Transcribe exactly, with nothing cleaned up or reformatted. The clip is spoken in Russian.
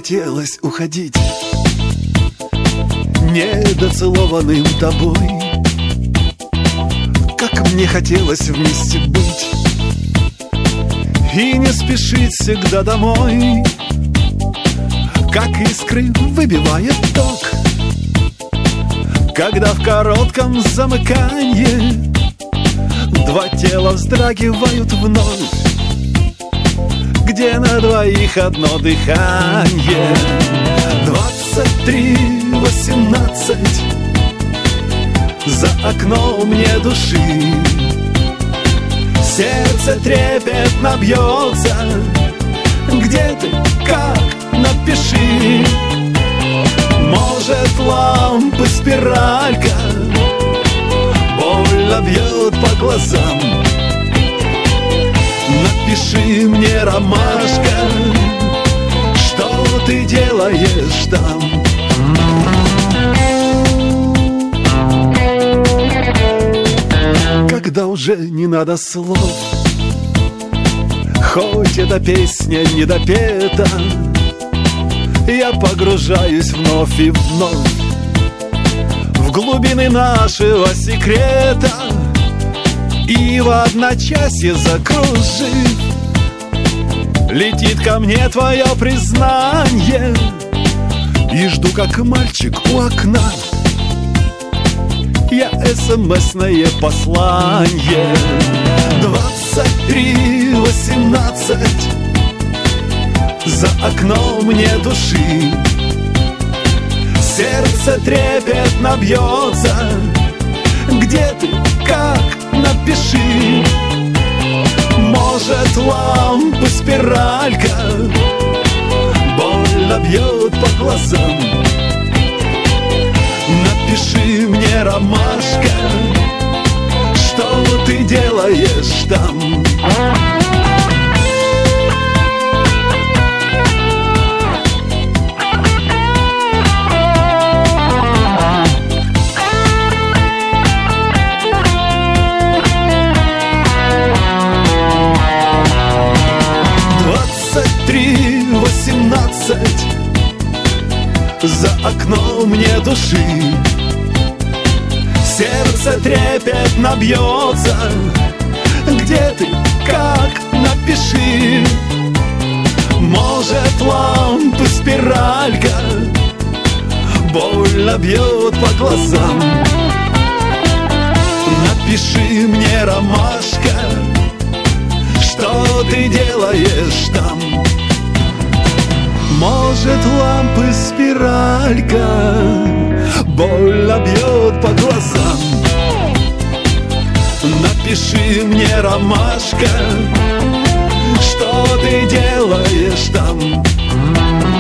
хотелось уходить недоцелованным тобой. Как мне хотелось вместе быть и не спешить всегда домой. Как искры выбивает ток, когда в коротком замыкании два тела вздрагивают вновь, где на двоих одно дыхание. Двадцать три восемнадцать, за окном мне души, сердце трепетно бьется. Где ты, как, напиши. Может, лампы спиралька больно бьет по глазам. Напиши мне, ромашка, что ты делаешь там. Когда уже не надо слов, хоть эта песня не допета, я погружаюсь вновь и вновь в глубины нашего секрета. И в одночасье закружив, летит ко мне твое признание. И жду, как мальчик у окна, я эс-эм-эсное послание. Двадцать три восемнадцать, за окном мне души, сердце трепетно бьется. Где ты, как, напиши. Может, лампы спиралька больно бьет по глазам. Напиши мне, ромашка, что ты делаешь там. Двадцать три восемнадцать, за окном мне души, сердце трепетно бьется. Где ты, как, напиши. Может, лампы спиралька больно бьет по глазам. Напиши мне, ромашка, что ты делаешь там. Может, лампы спиралька больно бьет по глазам. Напиши мне, ромашка, что ты делаешь там.